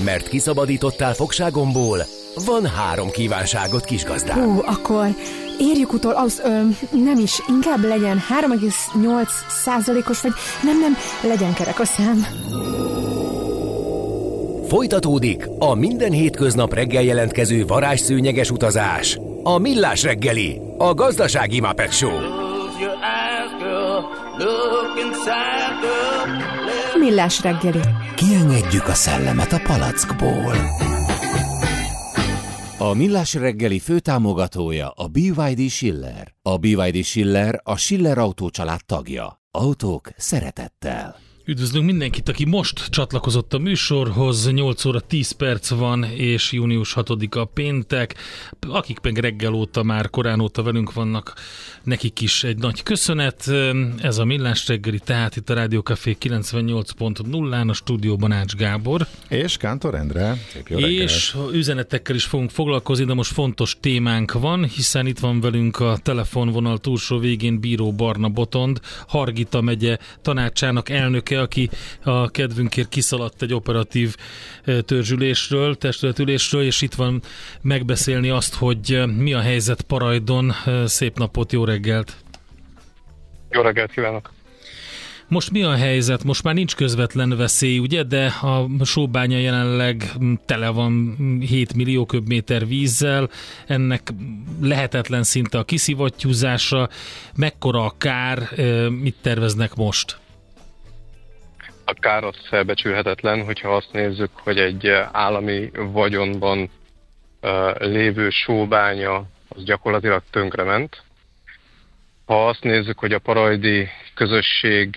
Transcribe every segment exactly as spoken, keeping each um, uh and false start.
Mert kiszabadítottál fogságomból, van három kívánságot, kisgazdám. Hú, akkor érjük utol, az, ö, nem is, inkább legyen három egész nyolc százalékos, vagy nem, nem, legyen kerek a szám. Folytatódik a minden hétköznap reggel jelentkező varázsszőnyeges utazás. A Millás reggeli, a gazdasági Muppet Show. Millás reggeli. Kiengedjük a szellemet a palackból. A Millás reggeli főtámogatója a bé vé dé Schiller. A bé vé dé Schiller a Schiller Autó család tagja. Autók szeretettel. Üdvözlünk mindenkit, aki most csatlakozott a műsorhoz, nyolc óra tíz perc van, és június hatodika péntek. Akik meg reggel óta, már korán óta velünk vannak, nekik is egy nagy köszönet. Ez a Millás reggeli, tehát itt a Rádió Café kilencvennyolc pont nullán, a stúdióban Ács Gábor. És Kántor Endre. Szép jó reggelt. És üzenetekkel is fogunk foglalkozni, de most fontos témánk van, hiszen itt van velünk a telefonvonal túlsó végén Bíró Barna Botond, Hargita megye tanácsának elnöke, aki a kedvünkért kiszaladt egy operatív törzsülésről, testületülésről, és itt van megbeszélni azt, hogy mi a helyzet Parajdon. Szép napot, jó reggelt! Jó reggelt kívánok! Most mi a helyzet? Most már nincs közvetlen veszély, ugye? De a sóbánya jelenleg tele van hét millió köbméter vízzel, ennek lehetetlen szinte a kiszivattyúzása. Mekkora a kár? Mit terveznek most? A kár az felbecsülhetetlen, hogyha azt nézzük, hogy egy állami vagyonban uh, lévő sóbánya az gyakorlatilag tönkrement. Ha azt nézzük, hogy a parajdi közösség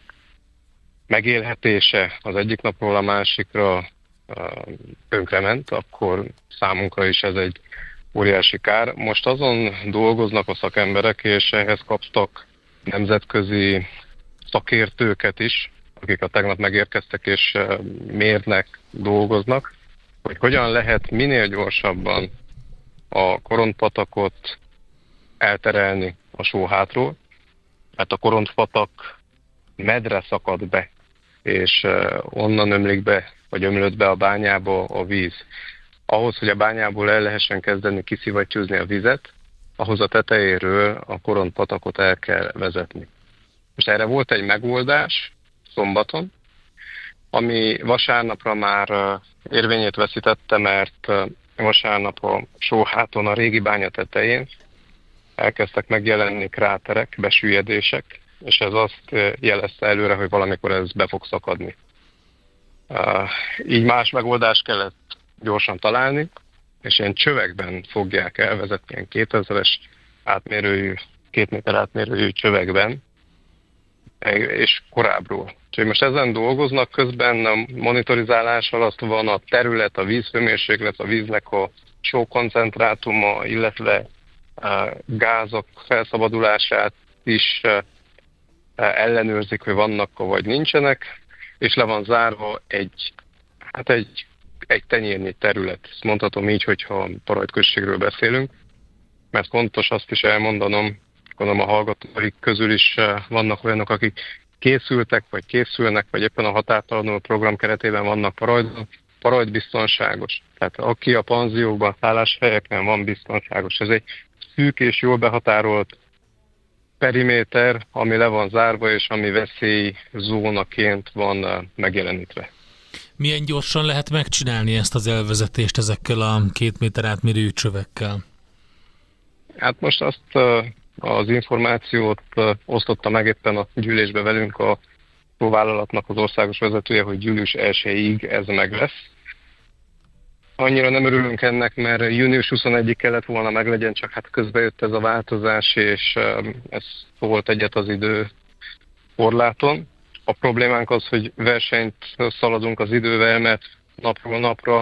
megélhetése az egyik napról a másikra uh, tönkrement, akkor számunkra is ez egy óriási kár. Most azon dolgoznak a szakemberek, és ehhez kaptak nemzetközi szakértőket is, akik a tegnap megérkeztek és mérnek, dolgoznak, hogy hogyan lehet minél gyorsabban a Korontpatakot elterelni a sóhátról, mert a Korontpatak medre szakad be, és onnan ömlik be, vagy ömlött be a bányába a víz. Ahhoz, hogy a bányából el lehessen kezdeni kiszivattyúzni a vizet, ahhoz a tetejéről a Korontpatakot el kell vezetni. Most erre volt egy megoldás, szombaton, ami vasárnapra már érvényét veszítette, mert vasárnap a sóháton, a régi bánya tetején elkezdtek megjelenni kráterek, besüllyedések, és ez azt jelezte előre, hogy valamikor ez be fog szakadni. Így más megoldást kellett gyorsan találni, és ilyen csövekben fogják elvezetni, ilyen kétezres átmérőjű, két méter átmérőjű csövekben, és korábbról. Úgyhogy most ezen dolgoznak, közben a monitorizálás alatt van a terület, a vízhőmérséklet, a víznek a sókoncentrátuma, illetve a gázok felszabadulását is ellenőrzik, hogy vannak vagy nincsenek, és le van zárva egy, hát egy, egy tenyérnyi terület. Ezt mondhatom így, hogyha Parajd községről beszélünk, mert fontos azt is elmondanom, gondolom a hallgatóik közül is vannak olyanok, akik készültek, vagy készülnek, vagy éppen a határtalanul program keretében vannak Parajdon. Parajd biztonságos. Tehát aki a panziókban, szálláshelyeken van, biztonságos. Ez egy szűk és jól behatárolt periméter, ami le van zárva, és ami veszélyzónaként van megjelenítve. Milyen gyorsan lehet megcsinálni ezt az elvezetést ezekkel a két méter átmérőjű csövekkel? Hát most azt az információt osztotta meg éppen a gyűlésbe velünk a próvállalatnak az országos vezetője, hogy július elsejéig ez meg lesz. Annyira nem örülünk ennek, mert június huszonegyedikéig kellett volna meglegyen, csak hát közben jött ez a változás, és ez volt egyet az idő korláton. A problémánk az, hogy versenyt szaladunk az idővel, mert napról napra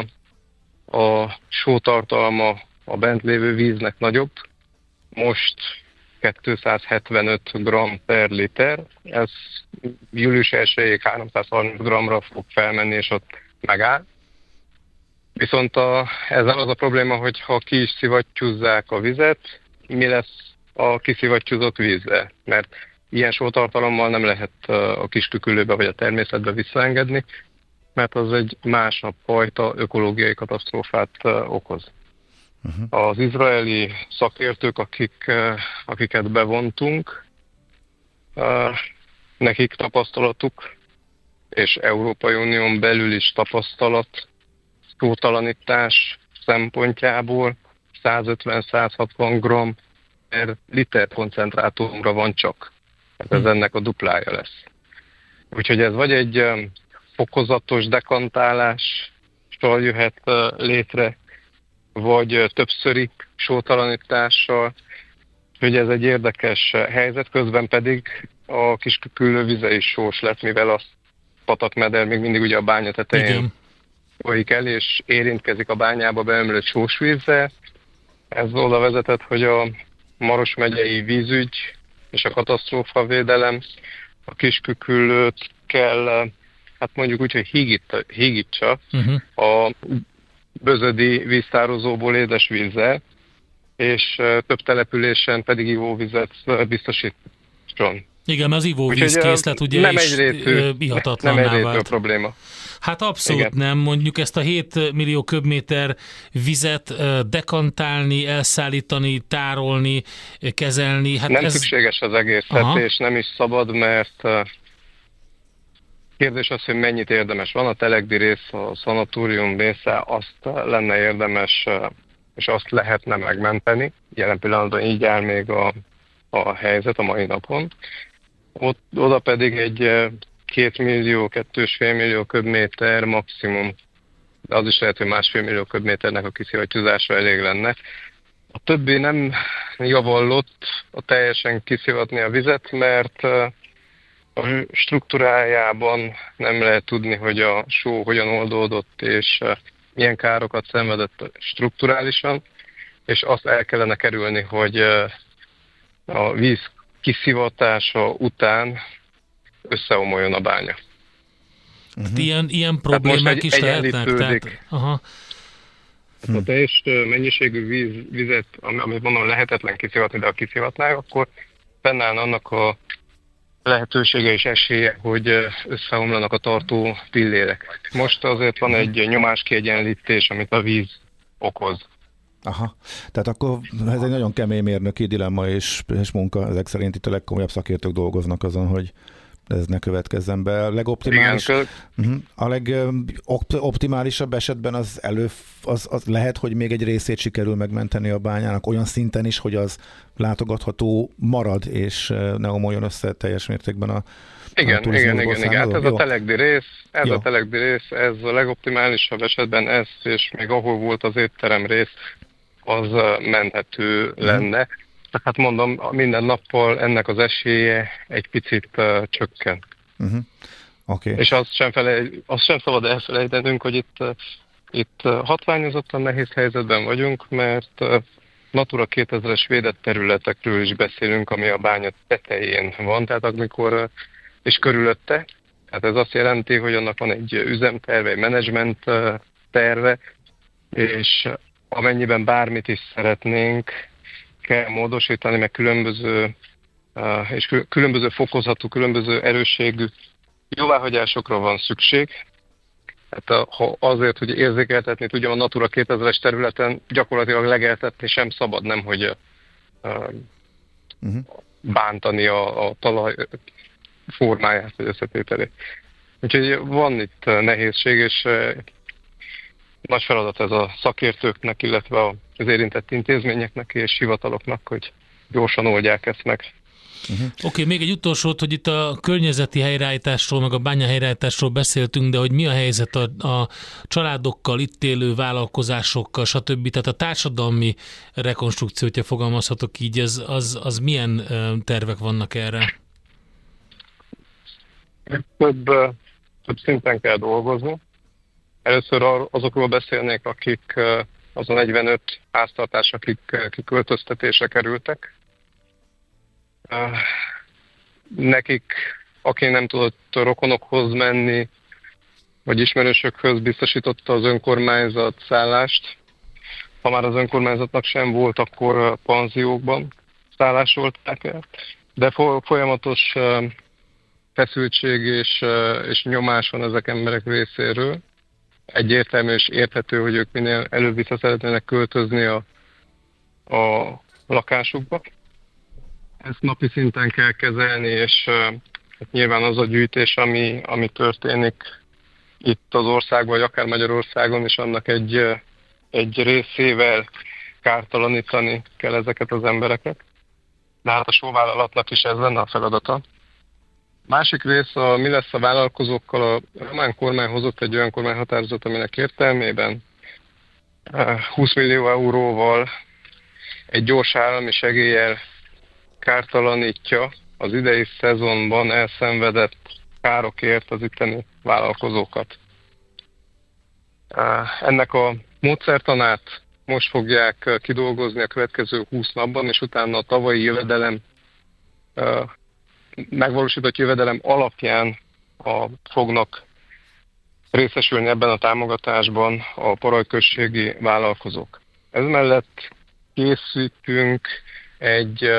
a sótartalma a bent lévő víznek nagyobb. Most kétszázhetvenöt gramm per liter, ez július elsejéig háromszázharminc grammra fog felmenni, és ott megáll. Viszont a, ezzel az a probléma, hogy ha ki is szivattyúzzák a vizet, mi lesz a kiszivattyúzott vízzel? Mert ilyen sótartalommal nem lehet a kiskükülőbe vagy a természetbe visszaengedni, mert az egy másabb fajta ökológiai katasztrófát okoz. Uh-huh. Az izraeli szakértők, akik, akiket bevontunk, nekik tapasztalatuk, és Európai Unión belül is tapasztalat, szótalanítás szempontjából százötven-százhatvan gramm per liter koncentrátumra van csak. Ez ennek a duplája lesz. Úgyhogy ez vagy egy fokozatos dekantálással jöhet létre, vagy többszöri sótalanítással. Úgyhogy ez egy érdekes helyzet, közben pedig a Kisküküllő vize is sós lett, mivel a patakmeder még mindig ugye a bánya tetején folyik el, és érintkezik a bányába beömlött sós vízzel. Ez oda vezetett, hogy a Maros megyei vízügy és a katasztrófavédelem a Kisküküllőt kell, hát mondjuk úgy, hogy hígít, hígítsa uh-huh. a bözödi víztározóból édesvízzel, és több településen pedig ivóvizet biztosítson. Igen, mert az ivóvízkészlet ugye nem is egyrétű, ihatatlanná nem vált. A probléma. Hát abszolút igen. Nem. Mondjuk ezt a hét millió köbméter vizet dekantálni, elszállítani, tárolni, kezelni. Hát nem ez... szükséges az egészet, és nem is szabad, mert kérdés az, hogy mennyit érdemes. Van a Telegdi rész, a szanatórium része, azt lenne érdemes, és azt lehetne megmenteni. Jelen pillanatban így áll még a, a helyzet a mai napon. Ott, oda pedig egy két millió, kettős fél millió köbméter maximum, de az is lehet, hogy másfél millió köbméternek a kiszivattyúzása elég lenne. A többi nem javallott a teljesen kiszivatni a vizet, mert a struktúrájában nem lehet tudni, hogy a só hogyan oldódott, és milyen károkat szenvedett strukturálisan, és azt el kellene kerülni, hogy a víz kiszivatása után összeomoljon a bánya. Uh-huh. Ilyen, ilyen problémák is lehetnek? Tehát, aha. Hát a teljes mennyiségű víz, vizet, amit mondom lehetetlen kiszivatni, de ha kiszivatnák, akkor fennáll annak a lehetősége és esélye, hogy összeomlanak a tartó pillérek. Most azért van egy nyomáskiegyenlítés, amit a víz okoz. Aha, tehát akkor ez egy nagyon kemény mérnöki dilemma és, és munka, ezek szerint itt a legkomolyabb szakértők dolgoznak azon, hogy ez ne következzen be. A legoptimális, igen, uh-huh, a legoptimálisabb esetben az elő, az, az lehet, hogy még egy részét sikerül megmenteni a bányának olyan szinten is, hogy az látogatható marad, és ne omoljon össze teljes mértékben a igen, a igen, igen, igen. Hát ez Jó. a Telegdi rész, ez Jó. a Telegdi rész, ez a legoptimálisabb esetben ez, és még ahol volt az étterem rész, az menthető uh-huh. lenne. Hát mondom, minden nappal ennek az esélye egy picit uh, csökken. Uh-huh. Okay. És azt sem, felej, azt sem szabad elfelejtenünk, hogy itt, uh, itt uh, hatványozottan nehéz helyzetben vagyunk, mert uh, Natura kétezres védett területekről is beszélünk, ami a bánya tetején van, tehát amikor, uh, és körülötte. Tehát ez azt jelenti, hogy annak van egy üzemterve, egy menedzsment uh, terve, és amennyiben bármit is szeretnénk, kell módosítani, meg különböző uh, és különböző fokozatú, különböző erősségű jóváhagyásokra van szükség. Hát a, ha azért, hogy érzékeltetni tudjam, a Natura kétezres területen gyakorlatilag legeltetni sem szabad, nem hogy uh, uh-huh. bántani a, a talaj formáját, vagy összetételét. Úgyhogy van itt nehézség, és uh, nagy feladat ez a szakértőknek, illetve az érintett intézményeknek és hivataloknak, hogy gyorsan oldják ezt meg. Uh-huh. Oké, okay, még egy utolsót, hogy itt a környezeti helyreállításról, meg a bánya helyreállításról beszéltünk, de hogy mi a helyzet a, a családokkal, itt élő vállalkozásokkal, stb. Tehát a társadalmi rekonstrukció, hogyha fogalmazhatok így, az, az, az milyen tervek vannak erre? Több, több szinten kell dolgozni. Először azokról beszélnék, akik az a negyvenöt háztartás, akik kiköltöztetésre kerültek. Nekik, aki nem tudott rokonokhoz menni, vagy ismerősökhöz, biztosította az önkormányzat szállást. Ha már az önkormányzatnak sem volt, akkor panziókban szállásolták el. De folyamatos feszültség és, és nyomás van ezek emberek részéről. Egyértelmű és érthető, hogy ők minél előbb vissza szeretnének költözni a, a lakásukba. Ezt napi szinten kell kezelni, és hát nyilván az a gyűjtés, ami, ami történik itt az országban, vagy akár Magyarországon, és annak egy, egy részével kártalanítani kell ezeket az embereket. De hát a sóvállalatnak is ez lenne a feladata. Másik rész, a, mi lesz a vállalkozókkal, a román kormány hozott egy olyan kormányhatározat, aminek értelmében húsz millió euróval egy gyors állami segéllyel kártalanítja az idei szezonban elszenvedett károkért az itteni vállalkozókat. Ennek a módszertanát most fogják kidolgozni a következő húsz napban, és utána a tavalyi jövedelem, megvalósított jövedelem alapján a, fognak részesülni ebben a támogatásban a parajközségi vállalkozók. Ez mellett készítünk egy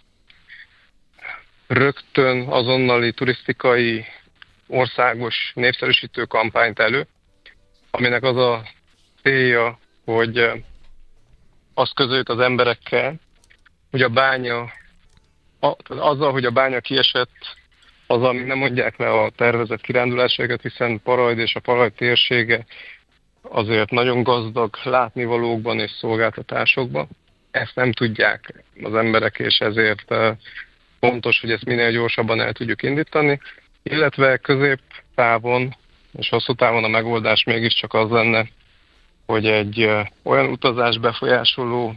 rögtön azonnali turisztikai országos népszerűsítő kampányt elő, aminek az a célja, hogy azt közöljük az emberekkel, hogy a bánya, azzal, hogy a bánya kiesett, azzal még nem mondják le a tervezett kirándulásokat, hiszen Parajd és a Parajd térsége azért nagyon gazdag látnivalókban és szolgáltatásokban. Ezt nem tudják az emberek, és ezért fontos, hogy ezt minél gyorsabban el tudjuk indítani, illetve középtávon és hosszú távon a megoldás mégiscsak az lenne, hogy egy olyan utazás befolyásoló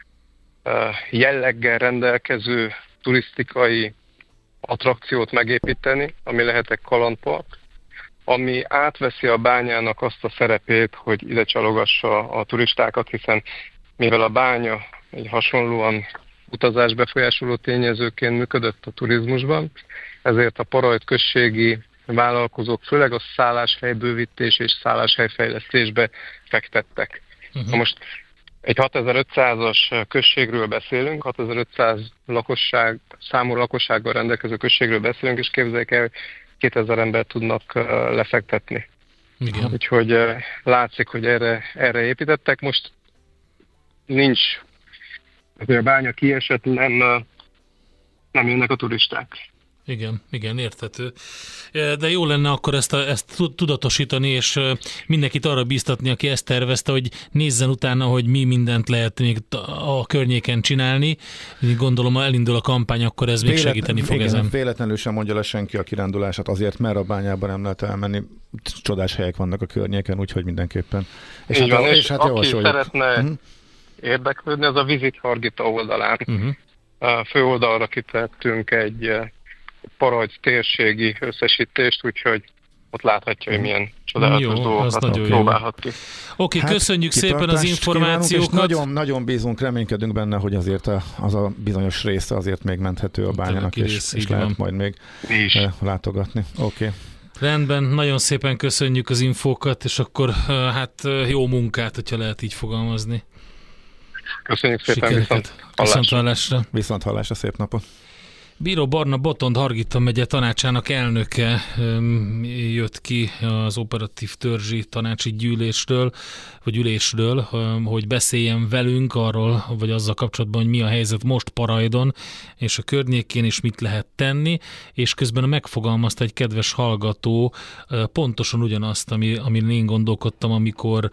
jelleggel rendelkező turisztikai attrakciót megépíteni, ami lehet egy kalandpark, ami átveszi a bányának azt a szerepét, hogy ide csalogassa a turistákat, hiszen mivel a bánya egy hasonlóan utazás befolyásoló tényezőként működött a turizmusban, ezért a Parajd községi vállalkozók főleg a szálláshelybővítés és szálláshelyfejlesztésbe fektettek. Uh-huh. Most egy hatezer-ötszázas községről beszélünk, hatezer-ötszáz lakosság, számú lakossággal rendelkező községről beszélünk, és képzeljék el, kétezer embert tudnak lefektetni. Igen. Úgyhogy látszik, hogy erre, erre építettek. Most nincs, hogy a bánya kiesett, nem, nem jönnek a turisták. Igen, igen, érthető. De jó lenne akkor ezt, a, ezt tudatosítani, és mindenkit arra bíztatni, aki ezt tervezte, hogy nézzen utána, hogy mi mindent lehet még a környéken csinálni. Gondolom, ha elindul a kampány, akkor ez még Véletlen, segíteni fog igen, ezen. Véletlenül sem mondja le senki a kirándulását, azért, mert a bányában nem lehet elmenni. Csodás helyek vannak a környéken, úgyhogy mindenképpen. És így hát, van, és és hát aki javasoljuk. szeretne uh-huh. érdeklődni, az a Visit Hargita oldalán. Uh-huh. A főoldalra kitettünk egy Parajd térségi összesítést, úgyhogy ott láthatja, hogy milyen csodálatos jó, dolgokat próbálhat ki. Oké, hát, köszönjük szépen az információkat. Nagyon, nagyon bízunk, reménykedünk benne, hogy azért a, az a bizonyos része azért még menthető a bányának, és, rész, és lehet van. Majd még is látogatni. Oké. Okay. Rendben, nagyon szépen köszönjük az infókat, és akkor hát jó munkát, hogyha lehet így fogalmazni. Köszönjük szépen, viszont hallásra. Viszont hallásra. Viszont hallásra, szép napot. Bíró Barna Botond Hargita megye tanácsának elnöke jött ki az operatív törzsi tanácsi gyűlésről, vagy ülésről, hogy beszéljen velünk arról, vagy azzal kapcsolatban, hogy mi a helyzet most Parajdon és a környékén, és mit lehet tenni, és közben megfogalmazta egy kedves hallgató pontosan ugyanazt, ami, amin én gondolkodtam, amikor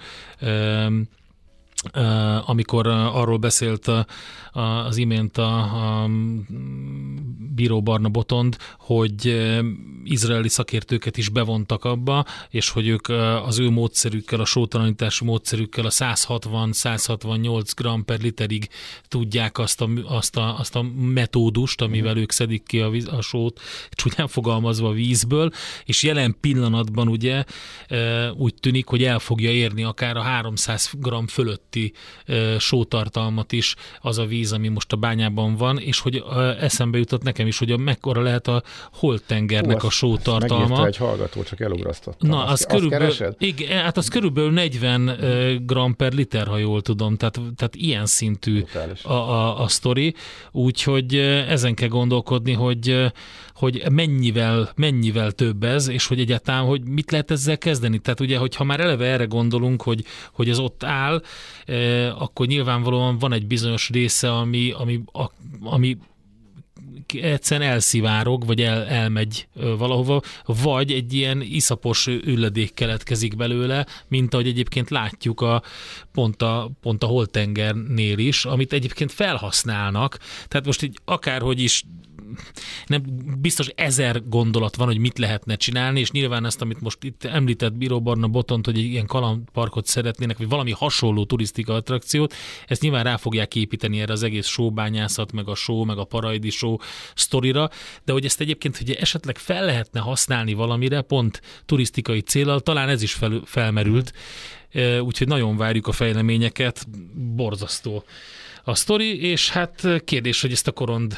Uh, amikor uh, arról beszélt uh, az imént a, a Bíró Barna Botond, hogy uh, izraeli szakértőket is bevontak abba, és hogy ők uh, az ő módszerükkel, a sótalanítási módszerükkel a száz hatvan száz hatvannyolc gramm per literig tudják azt a, azt a, azt a metódust, amivel ők szedik ki a, víz, a sót, csúnyán fogalmazva a vízből, és jelen pillanatban ugye uh, úgy tűnik, hogy el fogja érni akár a háromszáz gramm fölött fölötti sótartalmat is az a víz, ami most a bányában van, és hogy eszembe jutott nekem is, hogy a mekkora lehet a Holt-tengernek Hú, a sótartalma. Megírta egy hallgató, csak elugrasztottam. Na, az, azt, körülbelül, azt igen, hát az körülbelül negyven gram per liter, ha jól tudom, tehát, tehát ilyen szintű a, a, a sztori, úgyhogy ezen kell gondolkodni, hogy, hogy mennyivel, mennyivel több ez, és hogy egyáltalán, hogy mit lehet ezzel kezdeni. Tehát ugye, hogyha már eleve erre gondolunk, hogy, hogy ez ott áll, eh, akkor nyilvánvalóan van egy bizonyos része, ami, ami, a, ami egyszerűen elszivárog, vagy el, elmegy valahova, vagy egy ilyen iszapos ülledék keletkezik belőle, mint ahogy egyébként látjuk a, pont, a, pont a Holt-tengernél is, amit egyébként felhasználnak. Tehát most így akárhogy is nem biztos ezer gondolat van, hogy mit lehetne csinálni, és nyilván ezt, amit most itt említett Bíró Barna Botont, hogy egy ilyen kalandparkot szeretnének, vagy valami hasonló turisztika attrakciót, ezt nyilván rá fogják építeni erre az egész sóbányászat, meg a só, meg a paraidi só sztorira, de hogy ezt egyébként, hogy esetleg fel lehetne használni valamire, pont turisztikai céllal, talán ez is fel, felmerült, úgyhogy nagyon várjuk a fejleményeket, borzasztó a sztori, és hát kérdés, hogy ezt a korond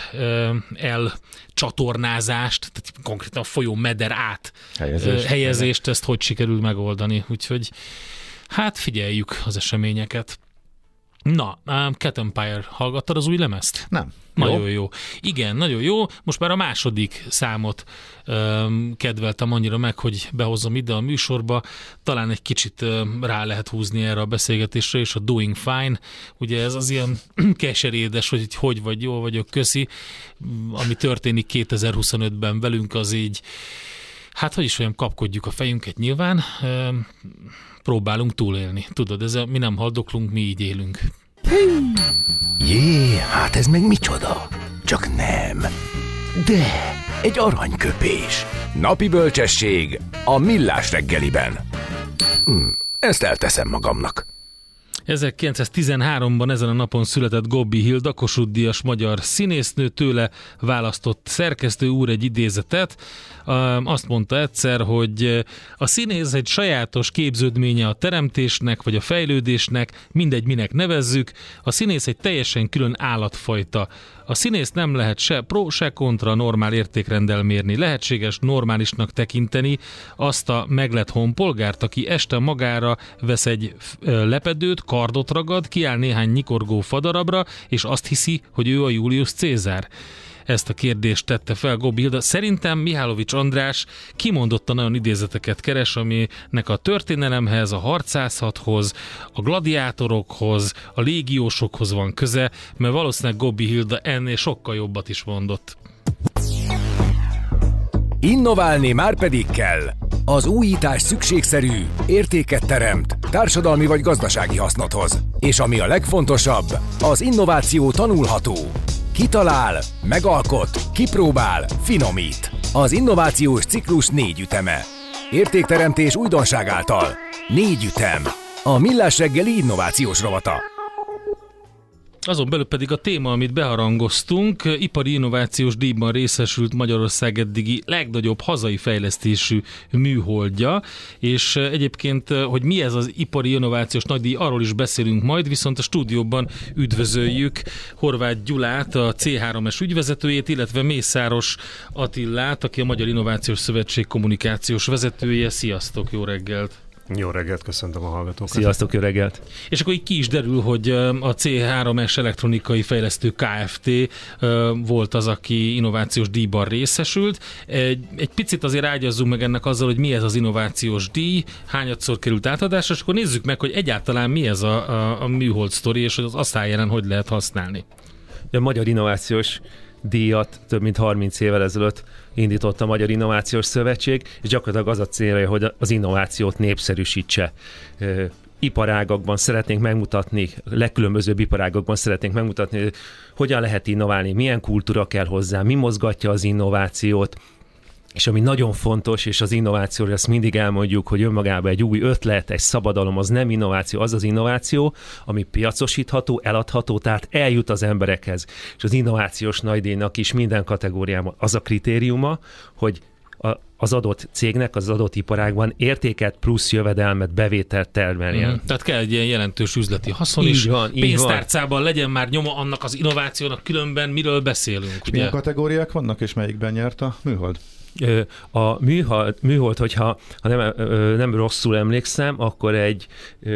elcsatornázást, tehát konkrétan a folyó meder át helyezést, helyezést ezt hogy sikerül megoldani. Úgyhogy hát figyeljük az eseményeket. Na, Cat Empire, hallgattad az új lemezt? Nem. Nagyon jó. jó. Igen, nagyon jó. Most már a második számot um, kedveltem annyira meg, hogy behozom ide a műsorba. Talán egy kicsit um, rá lehet húzni erre a beszélgetésre, és a Doing Fine. Ugye ez az ilyen keserédes, hogy hogy vagy, jól vagyok, köszi. Ami történik kétezer-huszonötben velünk, az így, hát hogy is olyan, kapkodjuk a fejünket nyilván. Um, próbálunk túlélni. Tudod, ez a, mi nem haldoklunk, mi így élünk. Jé, hát ez meg micsoda? Csak nem. De, egy aranyköpés. Napi bölcsesség a Millás reggeliben. Hm, ezt elteszem magamnak. ezerkilencszáztizenháromban ezen a napon született Gobbi Hilda, Kossuth-díjas magyar színésznő, tőle választott szerkesztő úr egy idézetet. Azt mondta egyszer, hogy a színész egy sajátos képződménye a teremtésnek, vagy a fejlődésnek, mindegy minek nevezzük. A színész egy teljesen külön állatfajta. A színész nem lehet se pro, se kontra normál értékrenddel mérni. Lehetséges normálisnak tekinteni azt a meglett honpolgárt, aki este magára vesz egy lepedőt, kardot ragad, kiáll néhány nyikorgó fadarabra, és azt hiszi, hogy ő a Julius Cézár. Ezt a kérdést tette fel Gobbi Hilda. Szerintem Mihálovics András kimondottan nagyon idézeteket keres, aminek a történelemhez, a harcászathoz, a gladiátorokhoz, a légiósokhoz van köze, mert valószínűleg Gobbi Hilda ennél sokkal jobbat is mondott. Innoválni már pedig kell. Az újítás szükségszerű, értéket teremt, társadalmi vagy gazdasági hasznot hoz. És ami a legfontosabb, az innováció tanulható. Kitalál, megalkot, kipróbál, finomít. Az innovációs ciklus négy üteme. Értékteremtés újdonság által. Négy ütem. A Millás reggeli innovációs rovata. Azon belül pedig a téma, amit beharangoztunk, ipari innovációs díjban részesült Magyarország eddigi legnagyobb hazai fejlesztésű műholdja, és egyébként, hogy mi ez az ipari innovációs nagydíj, arról is beszélünk majd, viszont a stúdióban üdvözöljük Horváth Gyulát, a cé három es ügyvezetőjét, illetve Mészáros Attillát, aki a Magyar Innovációs Szövetség kommunikációs vezetője. Sziasztok, jó reggelt! Jó reggelt, köszöntöm a hallgatókat. Sziasztok, jó reggelt. És akkor így ki is derül, hogy a cé három es Elektronikai Fejlesztő Kft. Volt az, aki innovációs díjban részesült. Egy, egy picit azért ágyazzunk meg ennek azzal, hogy mi ez az innovációs díj, hányadszor került átadásra, és akkor nézzük meg, hogy egyáltalán mi ez a, a, a műhold sztori, és hogy az asztályjelen hogy lehet használni. A Magyar Innovációs díjat több mint harminc évvel ezelőtt indított a Magyar Innovációs Szövetség, és gyakorlatilag az a célja, hogy az innovációt népszerűsítse. Iparágakban szeretnénk megmutatni, legkülönbözőbb iparágakban szeretnénk megmutatni, hogy hogyan lehet innoválni, milyen kultúra kell hozzá, mi mozgatja az innovációt, és ami nagyon fontos, és az innovációra ezt mindig elmondjuk, hogy önmagában egy új ötlet, egy szabadalom, az nem innováció, az az innováció, ami piacosítható, eladható, tehát eljut az emberekhez. És az innovációs nagydíjnak is minden kategóriában az a kritériuma, hogy a az adott cégnek, az adott iparágban értéket plusz jövedelmet, bevételt termeljen. Mm. Tehát kell egy ilyen jelentős üzleti haszon így is. Van, így pénztárcában van. legyen már nyoma annak az innovációnak, különben miről beszélünk. És milyen kategóriák vannak, és melyikben nyert a műhold? A műhold, műhold hogyha ha nem, nem rosszul emlékszem, akkor egy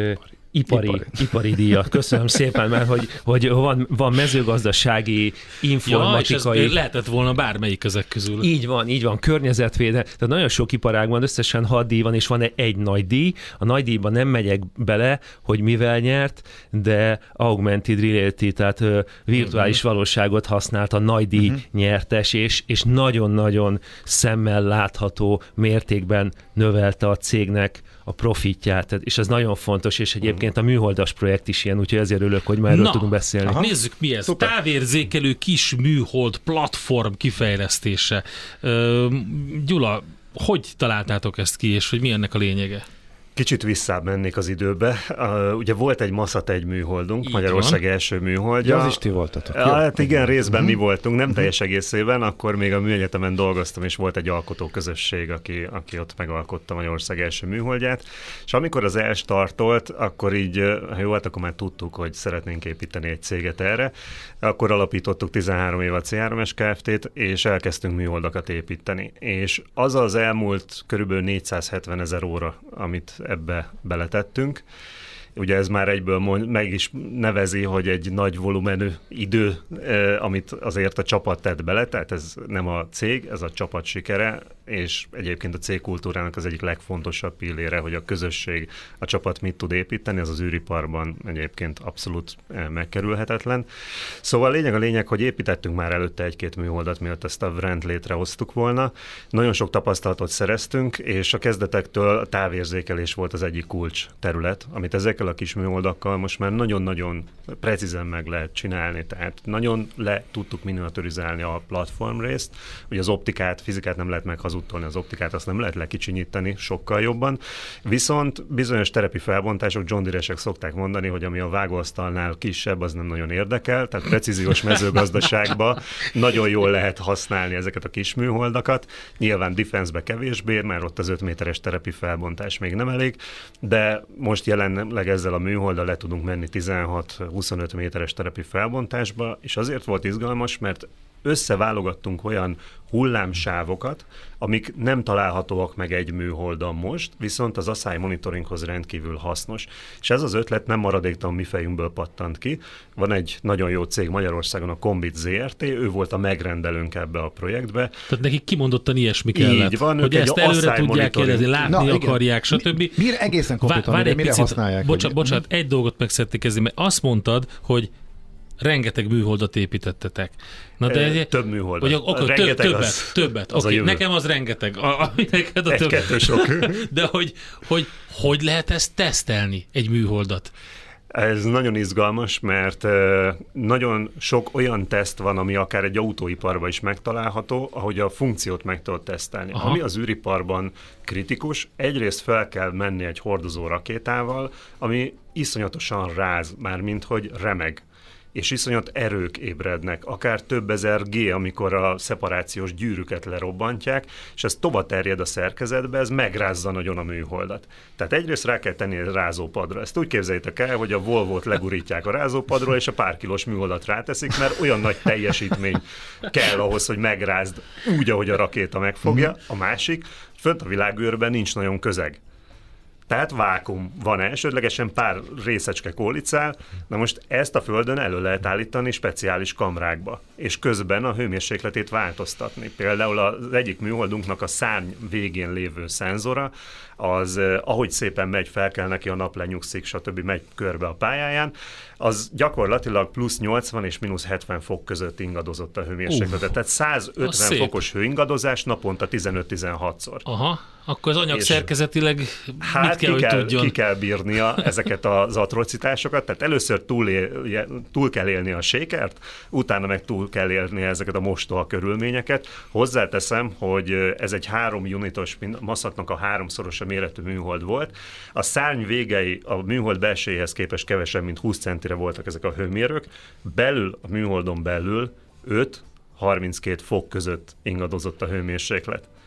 Ipari, ipari. ipari díjat. Köszönöm szépen, mert hogy, hogy van, van mezőgazdasági, informatikai... Ja, és ez lehetett volna bármelyik ezek közül. Így van, így van, környezetvédelem. Tehát nagyon sok iparágban összesen hat díj van, és van egy nagy díj. A nagy díjban nem megyek bele, hogy mivel nyert, de augmented reality, tehát uh, virtuális uh-huh. valóságot használt a nagy díj uh-huh. nyertes, és, és nagyon-nagyon szemmel látható mértékben növelte a cégnek a profitját, és ez nagyon fontos, és egyébként a műholdas projekt is ilyen, úgyhogy ezért örülök, hogy már erről Na, tudunk beszélni. Aha. Nézzük, mi ez. Szuper. Távérzékelő kis műhold platform kifejlesztése. Uh, Gyula, hogy találtátok ezt ki, és hogy mi ennek a lényege? Kicsit visszább mennék az időbe. Uh, ugye volt egy Maszat egy műholdunk, Így Magyarország van. első műholdja. Ja, az is ti voltatok. Uh, hát igen, részben uh-huh. mi voltunk, nem teljes egészében, akkor még a műegyetemen dolgoztam, és volt egy alkotó közösség, aki, aki ott megalkotta Magyarország első műholdját. És amikor az elstartolt, akkor így, ha jó, hát akkor már tudtuk, hogy szeretnénk építeni egy céget erre. Akkor alapítottuk tizenhárom éve a cé három es Kft-t, és elkezdtünk műholdakat építeni. És az az elmúlt körülbelül négyszázhetven ezer óra, amit ebbe beletettünk. Ugye ez már egyből mond, meg is nevezi, hogy egy nagy volumenű idő, eh, amit azért a csapat tett bele, tehát ez nem a cég, ez a csapat sikere, és egyébként a cégkultúrának az egyik legfontosabb pillére, hogy a közösség, a csapat mit tud építeni, az az űriparban egyébként abszolút eh, megkerülhetetlen. Szóval a lényeg a lényeg, hogy építettünk már előtte egy-két műholdat, miatt ezt a Vrent létrehoztuk volna. Nagyon sok tapasztalatot szereztünk, és a kezdetektől a távérzékelés volt az egyik kulcs terület, amit ezek a kis műholdakkal most már nagyon-nagyon precízen meg lehet csinálni, tehát nagyon le tudtuk miniaturizálni a platform részt, hogy az optikát, fizikát nem lehet meghazudtolni, az optikát azt nem lehet lekicsinyíteni sokkal jobban, viszont bizonyos terepi felbontások, John Deere-esek szokták mondani, hogy ami a vágóasztalnál kisebb, az nem nagyon érdekel, tehát precíziós mezőgazdaságban nagyon jól lehet használni ezeket a kis műholdakat, nyilván defense-be kevésbé, mert ott az öt méteres terepi felbontás még nem elég, de most jelenleg ezzel a műholddal le tudunk menni tizenhat-huszonöt méteres terepi felbontásba, és azért volt izgalmas, mert összeválogattunk olyan hullámsávokat, amik nem találhatóak meg egy műholdon most, viszont az asszály monitoringhoz rendkívül hasznos. És ez az ötlet nem maradéktalan mi fejünkből pattant ki. Van egy nagyon jó cég Magyarországon, a Combit zé er té, ő volt a megrendelőnk ebbe a projektbe. Tehát nekik kimondottan ilyesmi kellett, így van, hogy ezt előre tudják kérdezni, látni Na, akarják, stb. Mi, mi egészen konkrétan, mire, mire picit, használják? Bocsánat, hogy... bocsánat, egy dolgot meg szeretnék kezdeni, mert azt mondtad, hogy rengeteg műholdat építettetek. Na de e, több műholdat. Vagy, okay, több, többet, az, többet. Az okay, nekem az rengeteg. A, a, neked a több. sok. De hogy, hogy hogy lehet ezt tesztelni, egy műholdat? Ez nagyon izgalmas, mert nagyon sok olyan teszt van, ami akár egy autóiparban is megtalálható, ahogy a funkciót meg tudod tesztelni. Aha. Ami az űriparban kritikus, egyrészt fel kell menni egy hordozó rakétával, ami iszonyatosan ráz, mármint hogy remeg, és iszonyat erők ébrednek, akár több ezer G, amikor a szeparációs gyűrűket lerobbantják, és ez tovább terjed a szerkezetbe, ez megrázza nagyon a műholdat. Tehát egyrészt rá kell tenni a rázópadra. Ezt úgy képzeljétek el, hogy a Volvót legurítják a rázópadról, és a pár kilós műholdat ráteszik, mert olyan nagy teljesítmény kell ahhoz, hogy megrázd úgy, ahogy a rakéta megfogja. A másik, fönt a világűrben nincs nagyon közeg. Tehát vákum van elsődlegesen, pár részecske kólicál, na most ezt a Földön elő lehet állítani speciális kamrákba, és közben a hőmérsékletét változtatni. Például az egyik műholdunknak a szárny végén lévő szenzora, az ahogy szépen megy, fel kell neki a nap, lenyugszik, stb. Megy körbe a pályáján, az gyakorlatilag plusz nyolcvan és mínusz hetven fok között ingadozott a hőmérsékletet. Uh, Tehát százötven fokos hőingadozás naponta tizenöt-tizenhatszor. Aha, akkor az anyag és szerkezetileg hát mit kell, ki kell, hogy tudjon? ki kell bírnia ezeket az atrocitásokat, tehát először túl, él, túl kell élni a sékert, utána meg túl kell élni ezeket a mostoha körülményeket. Hozzáteszem, hogy ez egy három unitos Maszatnak a háromszorosa méretű műhold volt. A szárny végei a műhold belsejéhez képest kevesebb, mint húsz centire voltak ezek a hőmérők. Belül, a műholdon belül öt-harminckét fok között ingadozott a hőmérséklet.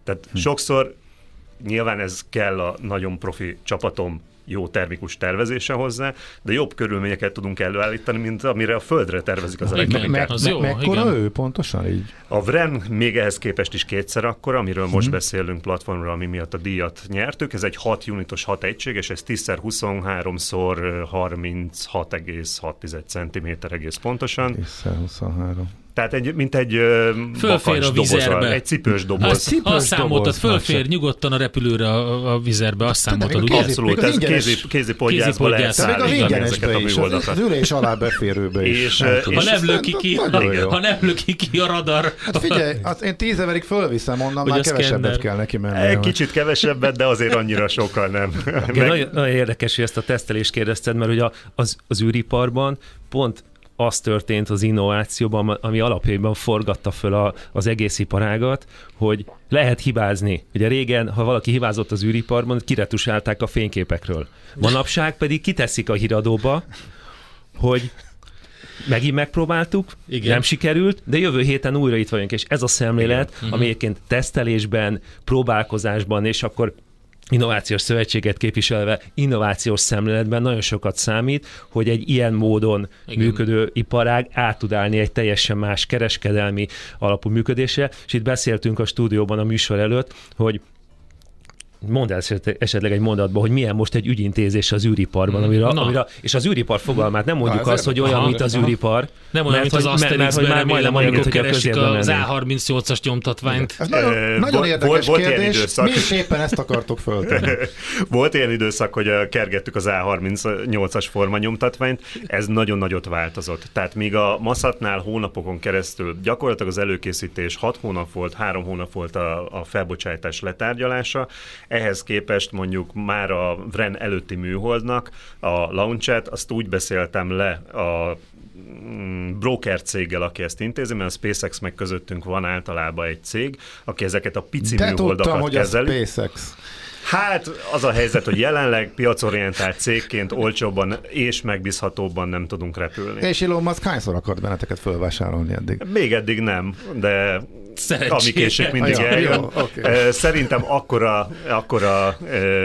Tehát hm. sokszor nyilván ez kell a nagyon profi csapatom jó termikus tervezése hozzá, de jobb körülményeket tudunk előállítani, mint amire a földre tervezik az elektronikát. Me- me- me- mekkora ő pontosan így? A Vren még ehhez képest is kétszer akkora, amiről most hmm. beszélünk platformra, ami miatt a díjat nyertük. Ez egy hat unitos, hat egységes, ez tíz huszonhárom szor harminchat egész hat centiméter egész pontosan. tíz huszonhárom. Tehát egy, mint egy fölfér a vizerbe. Egy cipős doboz. Azt, cipős azt számoltad, doboz, fölfér nyugodtan a repülőre a, a vizerbe, azt számoltad, ugye? Abszolút, ez kézi, kézipodgyászba lehet szállítani ezeket a műholdakat. Az ülés alá beférőbe is. És, ha nem löki ki, ha, ha nem löki ki a radar. Hát figyelj, azt én tízeverig fölviszem onnan, már kevesebbet kell neki menni. Kicsit kevesebbet, de azért annyira sokkal nem. Igen, nagyon, nagyon érdekes, hogy ezt a tesztelést kérdezted, mert ugye az, az űriparban pont az történt az innovációban, ami alapjában forgatta föl a, az egész iparágat, hogy lehet hibázni. Ugye régen, ha valaki hibázott az űriparban, kiretusálták a fényképekről. Manapság pedig kiteszik a híradóba, hogy megint megpróbáltuk, igen. nem sikerült, de jövő héten újra itt vagyunk, és ez a szemlélet, igen. ami egyébként tesztelésben, próbálkozásban, és akkor innovációs szövetséget képviselve innovációs szemléletben nagyon sokat számít, hogy egy ilyen módon igen. működő iparág át tud állni egy teljesen más kereskedelmi alapú működésre, és itt beszéltünk a stúdióban a műsor előtt, hogy mondd el esetleg egy mondatban, hogy milyen most egy ügyintézés az űriparban, amire, amire, és az űripar fogalmát nem mondjuk ha, azt, hogy olyan, aha, mint az űripar. Nem olyan, mint az Asterixben, remélem, amikor keresik az á harmincnyolcas nyomtatványt. Ez nagyon, e, nagyon volt, érdekes volt kérdés, mi is éppen ezt akartok föltenni. Volt ilyen időszak, hogy kergettük az á harmincnyolcas formanyomtatványt, ez nagyon nagyot változott. Tehát míg a Maszatnál hónapokon keresztül gyakorlatilag az előkészítés hat hónap volt, három hónap volt a, a felbocsátás letárgyalása, ehhez képest mondjuk már a Vren előtti műholdnak a launchet, azt úgy beszéltem le a broker céggel, aki ezt intézi, mert a SpaceX meg közöttünk van általában egy cég, aki ezeket a pici Te műholdakat tudtam, hogy kezeli. A SpaceX. Hát az a helyzet, hogy jelenleg piacorientált cégként olcsóbban és megbízhatóbban nem tudunk repülni. És Elon Musk hányszor akart benneteket fölvásárolni eddig? Még eddig nem, de ami később mindig ja, eljön. jó, okay. Szerintem akkora, akkora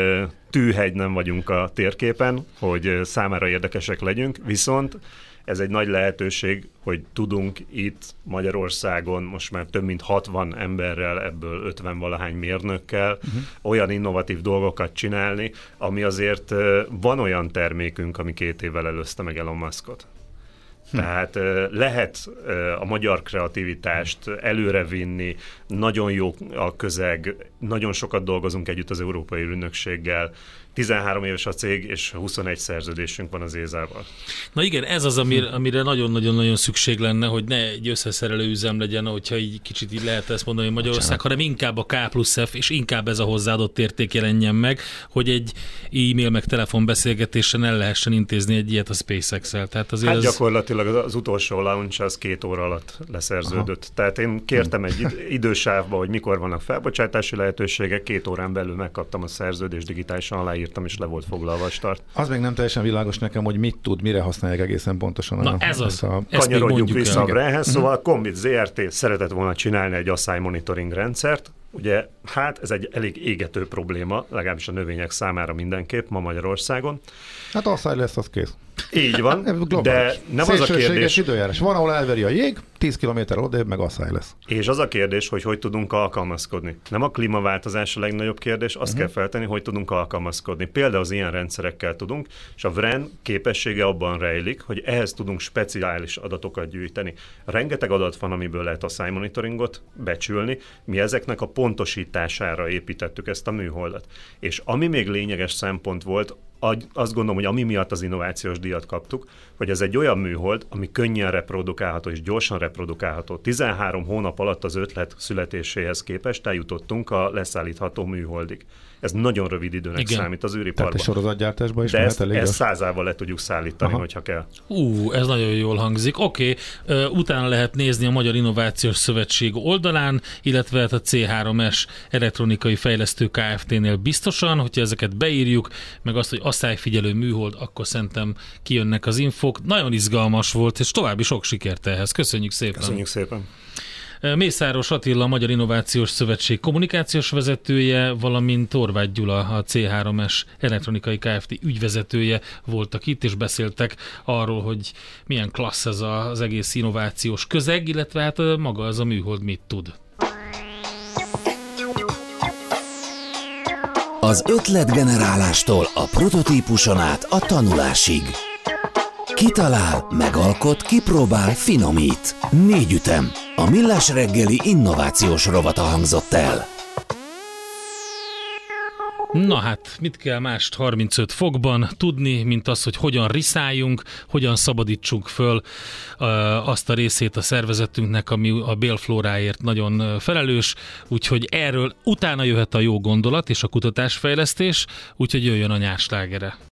tűhegy nem vagyunk a térképen, hogy számára érdekesek legyünk, viszont ez egy nagy lehetőség, hogy tudunk itt Magyarországon most már több mint hatvan emberrel, ebből ötven valahány mérnökkel uh-huh. olyan innovatív dolgokat csinálni, ami azért van olyan termékünk, ami két évvel előzte meg Elon Muskot. Hm. Tehát lehet a magyar kreativitást előrevinni, nagyon jó a közeg, nagyon sokat dolgozunk együtt az Európai Ügynökséggel, tizenhárom éves a cég, és huszonegy szerződésünk van az ézával. Na igen, ez az, amire, amire nagyon-nagyon-nagyon szükség lenne, hogy ne egy összeszerelő üzem legyen, hogyha így kicsit így lehet ezt mondani Magyarország, hanem inkább a K plusz F, és inkább ez a hozzáadott érték jelenjen meg, hogy egy e-mail meg telefonbeszélgetésen el lehessen intézni egy ilyet a SpaceX-el. Tehát azért hát az... gyakorlatilag az utolsó launch az két óra alatt leszerződött. Aha. Tehát én kértem egy idősávba, hogy mikor vannak felbocsátási lehetőségek, két órán belül megkaptam a szerződést, digitálisan aláírtam, és le volt foglalva a start. Az még nem teljesen világos nekem, hogy mit tud, mire használják egészen pontosan. Na a, ez az. A... Kanyarodjunk vissza a Vrenhez, szóval a Combit zé er té szeretett volna csinálni egy asszály monitoring rendszert. Ugye, hát ez egy elég égető probléma, legalábbis a növények számára mindenképp ma Magyarországon. Hát asszály lesz, az kész. Így van, de nem az a kérdés... időjárás. Van, ahol elveri a jég, tíz kilométer odébb, meg asszály lesz. És az a kérdés, hogy hogy tudunk alkalmazkodni. Nem a klímaváltozás a legnagyobb kérdés, azt uh-huh. kell feltenni, hogy tudunk alkalmazkodni. Például az ilyen rendszerekkel tudunk, és a Vren képessége abban rejlik, hogy ehhez tudunk speciális adatokat gyűjteni. Rengeteg adat van, amiből lehet asszálymonitoringot becsülni. Mi ezeknek a pontosítására építettük ezt a műholdat. És ami még lényeges szempont volt, azt gondolom, hogy ami miatt az innovációs díjat kaptuk, hogy ez egy olyan műhold, ami könnyen reprodukálható és gyorsan reprodukálható. tizenhárom hónap alatt az ötlet születéséhez képest eljutottunk a leszállítható műholdig. Ez nagyon rövid időnek igen. számít az űriparban. Tehát a sorozatgyártásban is de lehet ezt, elég. ezt százával le tudjuk szállítani, aha. hogyha kell. Ú, ez nagyon jól hangzik. Oké, okay. uh, utána lehet nézni a Magyar Innovációs Szövetség oldalán, illetve a cé három es Elektronikai Fejlesztő Kft-nél biztosan, hogyha ezeket beírjuk, meg azt, hogy asszályfigyelő műhold, akkor szerintem kijönnek az infók. Nagyon izgalmas volt, és további sok sikert ehhez. Köszönjük szépen. Köszönjük szépen. Mészáros Attila, a Magyar Innovációs Szövetség kommunikációs vezetője, valamint Horváth Gyula, a cé három es Elektronikai Kft. Ügyvezetője voltak itt, és beszéltek arról, hogy milyen klassz ez az egész innovációs közeg, illetve hát maga az a műhold mit tud. Az ötletgenerálástól a prototípuson át a tanulásig. Kitalál, megalkot, kipróbál, finomít. Négy ütem. A Millás reggeli innovációs rovata hangzott el. Na hát, mit kell mást harmincöt fokban tudni, mint az, hogy hogyan riszáljunk, hogyan szabadítsuk föl uh, azt a részét a szervezetünknek, ami a bélflóráért nagyon felelős, úgyhogy erről utána jöhet a jó gondolat és a kutatásfejlesztés, úgyhogy jöjjön a nyárslágere.